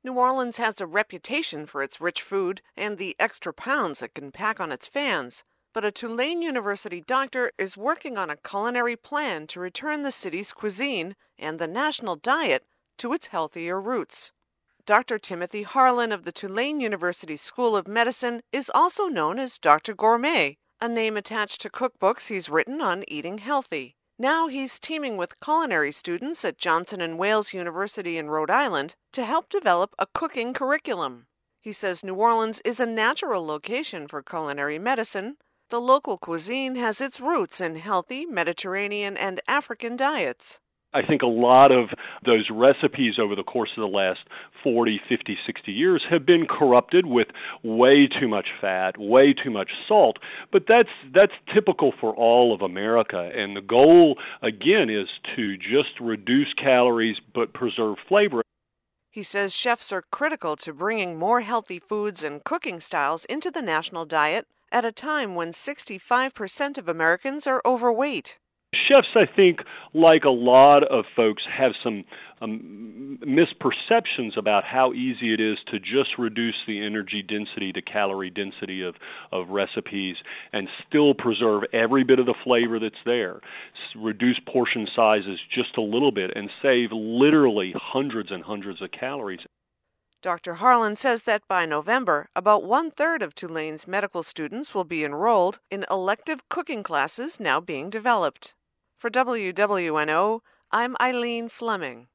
New Orleans has a reputation for its rich food and the extra pounds it can pack on its fans, but a Tulane University doctor is working on a culinary plan to return the city's cuisine and the national diet to its healthier roots. Dr. Timothy Harlan of the Tulane University School of Medicine is also known as Dr. Gourmet, a name attached to cookbooks he's written on eating healthy. Now he's teaming with culinary students at Johnson & Wales University in Rhode Island to help develop a cooking curriculum. He says New Orleans is a natural location for culinary medicine. The local cuisine has its roots in healthy Mediterranean and African diets. I think a lot of those recipes over the course of the last 40, 50, 60 years have been corrupted with way too much fat, way too much salt, but that's typical for all of America, and the goal, again, is to just reduce calories but preserve flavor. He says chefs are critical to bringing more healthy foods and cooking styles into the national diet at a time when 65% of Americans are overweight. Chefs, I think, like a lot of folks, have some misperceptions about how easy it is to just reduce the energy density, the calorie density of recipes and still preserve every bit of the flavor that's there. Reduce portion sizes just a little bit and save literally hundreds and hundreds of calories. Dr. Harlan says that by November, about 1/3 of Tulane's medical students will be enrolled in elective cooking classes now being developed. For WWNO, I'm Eileen Fleming.